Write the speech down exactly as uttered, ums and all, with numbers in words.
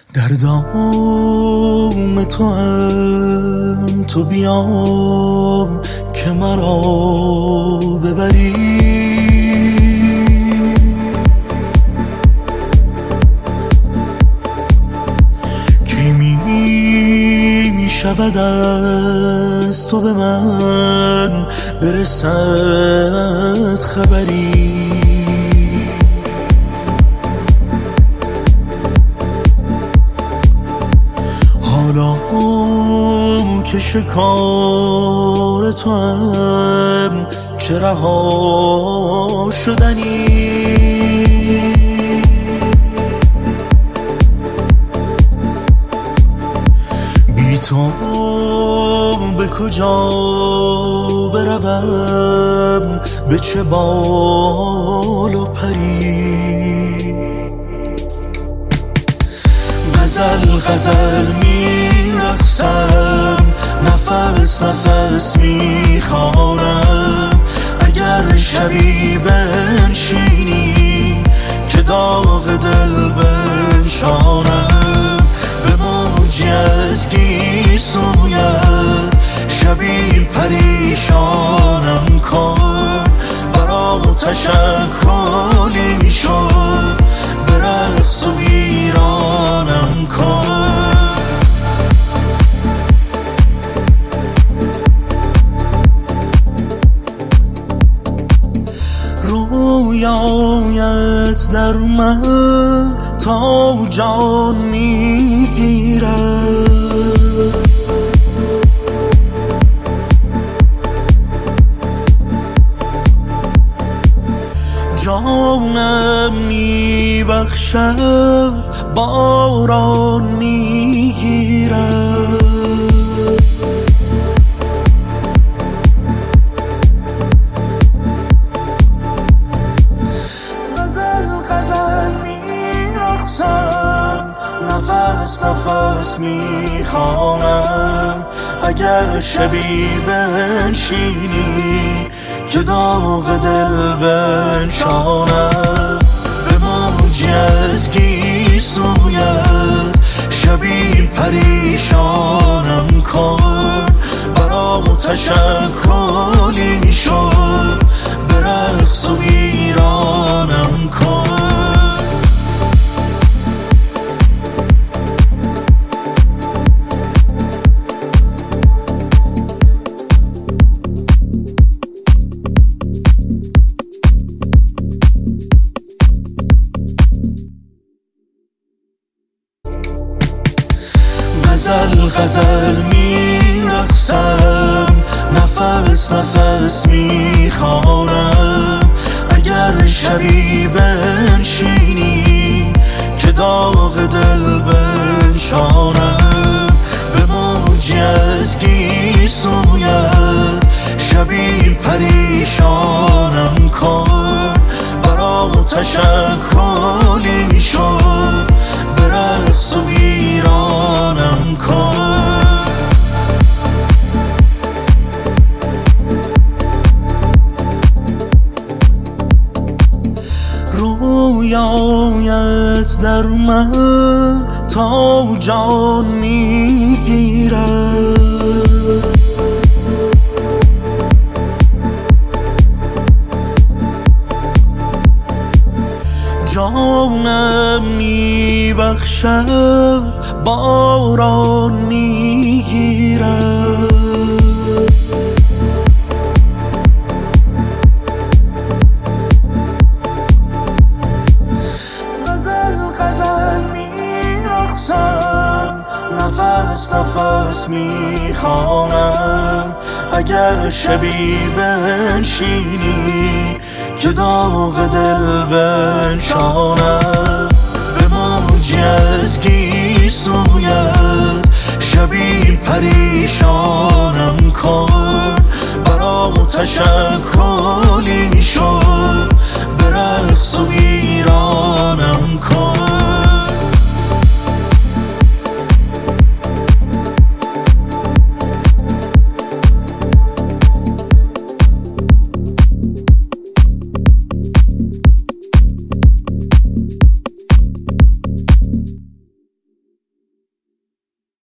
در دام تو هم تو بیا که مرا ببری، کی می شود از تو به من برسد خبری. حالا که شکار تو هم چه رها شدنی، بی تو به کجا بروم، به چه بال و پری. غزل غزل میرقصم، نفس نفس میخوانم، اگر شبی بنشینی که داغ دل بنشانم. به موجی از گیسویت شبی پریشانم کن، برا تشکلی شد به رقص و ویرانم کن. رویایت در من تا جان میگیرد، جانم میبخشد باران میگیرد. نفس نفس میخوانم، اگر شبی بنشینی که داغ دل بنشانم. به موجی از گیسویت شبی پریشانم کن، برا تشکلی شد به رقص و ویرانم کن. غزل غزل میرقصم، نفس نفس میخوانم، اگر شبی بنشینی که داغ دل بنشانم. به موجی از گیسویت شبی پریشانم کن، برا تشکلی شد به رقص و ویرانم کن. رویایت در من تا جان میگیرد، جانم میبخشد باران میگیرد. غزل غزل میرقصم، نفس نفس میخوانم، اگر شبی بنشینی که داغ دل بنشانم. به موجی از گیسویت شبی پریشانم کن، برا تشکلی شد به رقص و ویران.